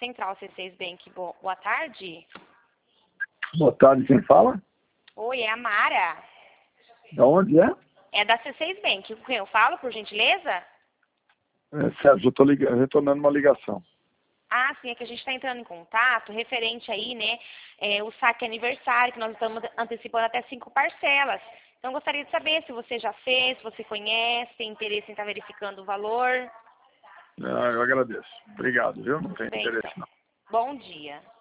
Central C6 Bank. Boa tarde. Boa tarde, quem fala? Oi, é a Mara. Da onde é? É da C6 Bank. Com quem eu falo, por gentileza? Sérgio, eu estou retornando uma ligação. Ah, sim, é que a gente está entrando em contato referente aí, né, o saque aniversário, que nós estamos antecipando até 5 parcelas. Então, gostaria de saber se você já fez, se você conhece, tem interesse em estar verificando o valor. Eu agradeço. Obrigado, viu? Não Tudo tenho bem, interesse, então. não. Bom dia.